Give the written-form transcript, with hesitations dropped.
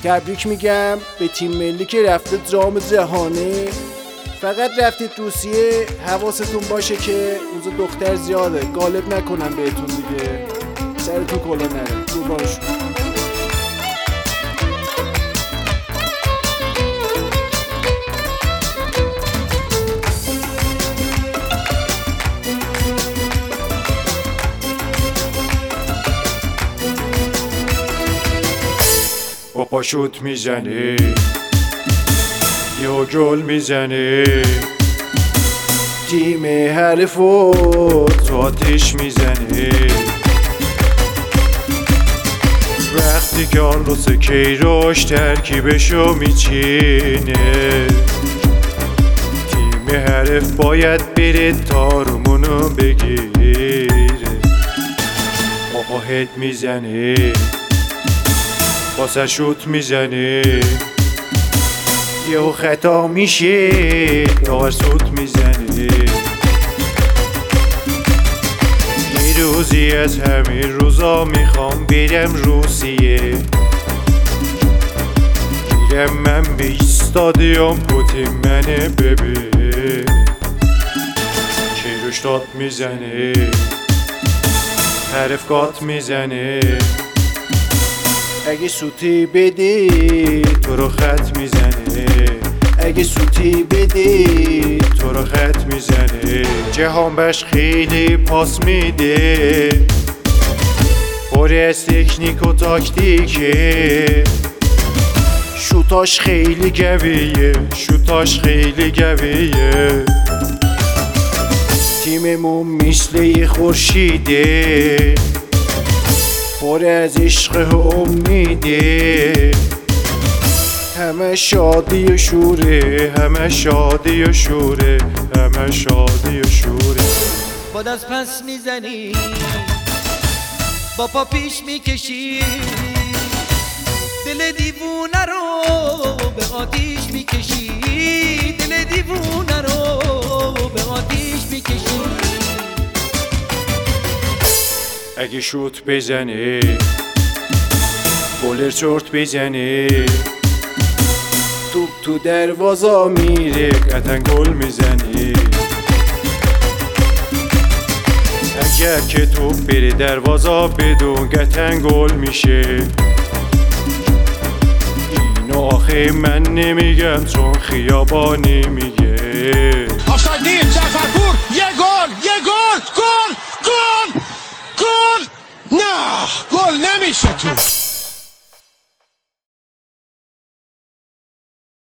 تبریک میگم به تیم ملی که رفته جام جهانی. فقط رفتید روسیه، حواستون باشه که اونجا دختر زیاده، غالب نکنم بهتون دیگه، سرتون کلا نره. قربانشون. با پاشوت میزنی یا گل میزنی، تیم حریفو تو آتیش میزنی. وقتی کارلوس کیروش ترکیبشو میچینه، تیم حریف باید بره تارمونو بگیره. با هد میزنی، واسه شوت میزنی، یهو خطا میشه داور سوت میزنی. یه روزی از همین روزا میخوام برم روسیه، میرم من به استادیوم پوتین منه ببین. کیروش داد میزنه، حریف گات میزنه، اگه سوتی بدی تو رو خط میزنه، اگه سوتی بدی تو رو خط میزنه. جهان بهش خیلی پاس میده، پر از تکنیک و تاکتیکه، شوتاش خیلی گویه، شوتاش خیلی گویه. تیممون مثل یه خورشیده، پر از عشق و امیده، همه شادی و شوره، همه شادی و شوره، همه شادی و شوره. با دست پس میزنی، با پا پیش میکشی، دل دیوونه رو به آتیش میکشی، دل دیوونه رو به آتیش میکشی. اگه شوت بزنی، گلر چرت بزنی، توپ تو دروازه میره، قطعا گل میزنی. اگر که توپ بره دروازه بدون قطعا گل میشه. اینو آخه من نمیگم چون خیابانی میگه. آفساید نیست، جعفرپور یه گل، یه گل، گل، گل، گل، نه گل نمیشه تو.